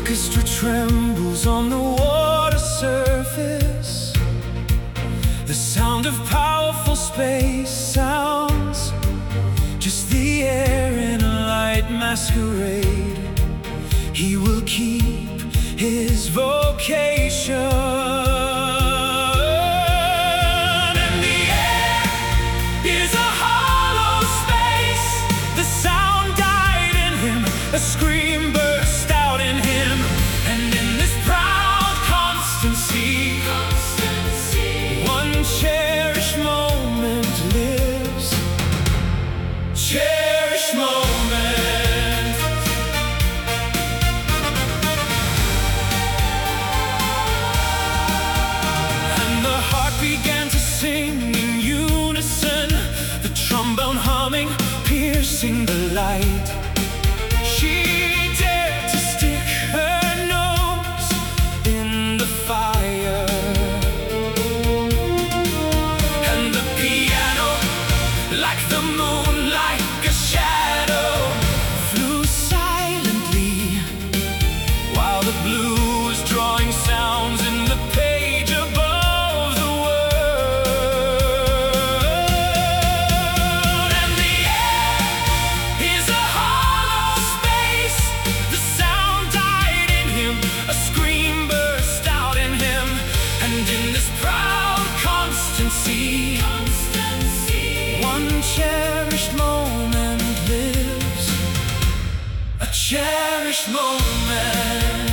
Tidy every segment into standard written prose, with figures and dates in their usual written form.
orchestra trembles on the water surface. The sound of powerful space sounds, just the air in a light masquerade. He will keep his vocation. A scream burst out in him, and in this proud constancy, one cherished moment lives. Cherished moment. And the heart began to sing in unison, the trombone humming, piercing the light. She dared to stick her nose in the fire, and the piano, like the moon, like a shadow, flew silently, while the blues drawing sounds in the page above the world. And the air is a a scream burst out in him, and in this proud constancy, one cherished moment lives. A cherished moment.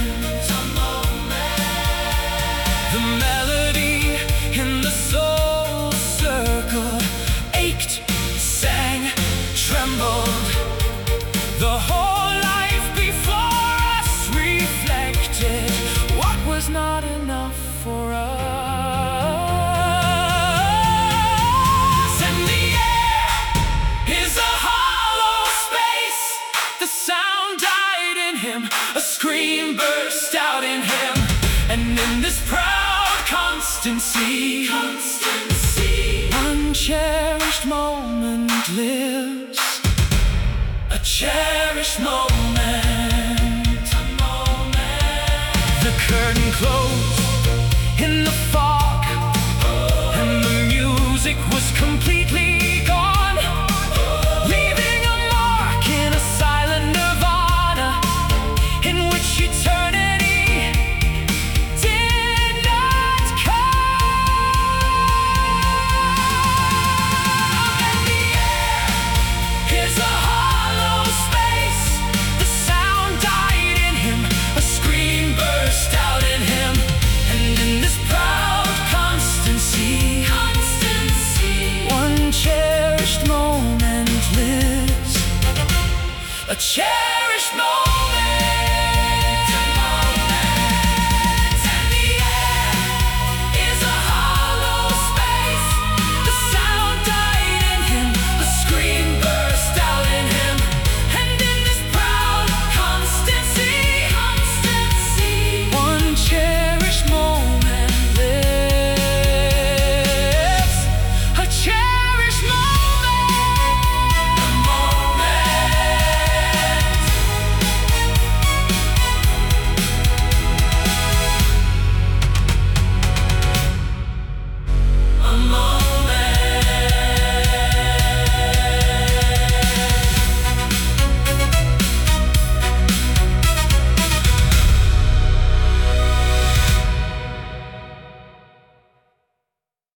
The melody in the soul circle ached, sang, trembled. The whole life before us reflected what was not enough for us. And the air is a hollow space. The sound died in him, a scream burst out in him, and in this proud constancy, one cherished moment lives. A cherished moment. The curtain closed in the